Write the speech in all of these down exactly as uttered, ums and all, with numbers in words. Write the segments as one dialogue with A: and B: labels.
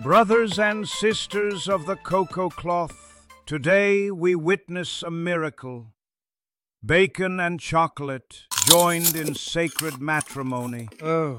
A: Brothers and sisters of the cocoa cloth, today we witness a miracle. Bacon and chocolate joined in sacred matrimony.
B: Oh,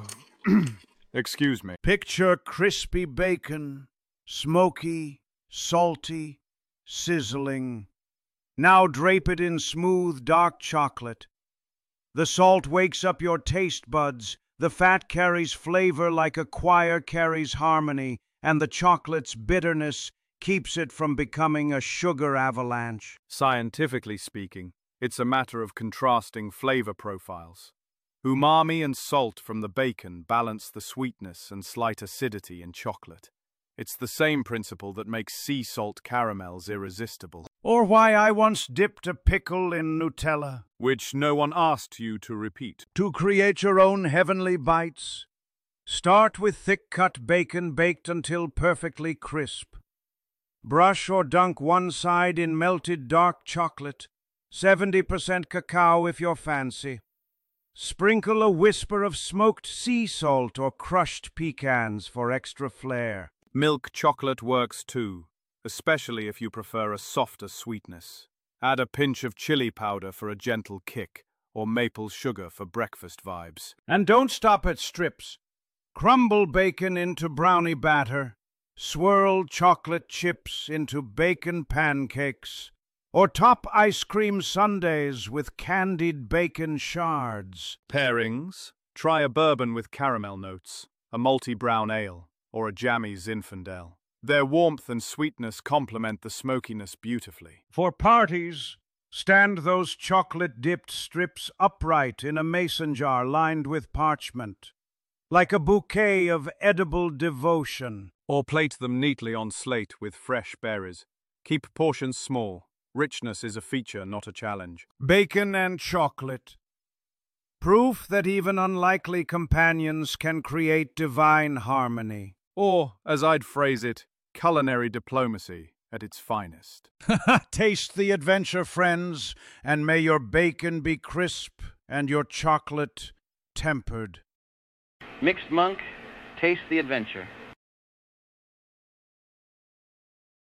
B: excuse me.
A: Picture crispy bacon, smoky, salty, sizzling. Now drape it in smooth, dark chocolate. The salt wakes up your taste buds, the fat carries flavor like a choir carries harmony, and the chocolate's bitterness keeps it from becoming a sugar avalanche.
B: Scientifically speaking, it's a matter of contrasting flavor profiles. Umami and salt from the bacon balance the sweetness and slight acidity in chocolate. It's the same principle that makes sea salt caramels irresistible.
A: Or why I once dipped a pickle in Nutella.
B: Which no one asked you to repeat.
A: To create your own heavenly bites, start with thick-cut bacon baked until perfectly crisp. Brush or dunk one side in melted dark chocolate, seventy percent cacao if you're fancy. Sprinkle a whisper of smoked sea salt or crushed pecans for extra flair.
B: Milk chocolate works too, especially if you prefer a softer sweetness. Add a pinch of chili powder for a gentle kick, or maple sugar for breakfast vibes.
A: And don't stop at strips. Crumble bacon into brownie batter, swirl chocolate chips into bacon pancakes, or top ice cream sundaes with candied bacon shards.
B: Pairings: try a bourbon with caramel notes, a malty brown ale, or a jammy Zinfandel. Their warmth and sweetness complement the smokiness beautifully.
A: For parties, stand those chocolate-dipped strips upright in a mason jar lined with parchment, like a bouquet of edible devotion.
B: Or plate them neatly on slate with fresh berries. Keep portions small. Richness is a feature, not a challenge.
A: Bacon and chocolate. Proof that even unlikely companions can create divine harmony.
B: Or, as I'd phrase it, culinary diplomacy at its finest.
A: Taste the adventure, friends, and may your bacon be crisp and your chocolate tempered.
C: Mixed Monk, taste the adventure.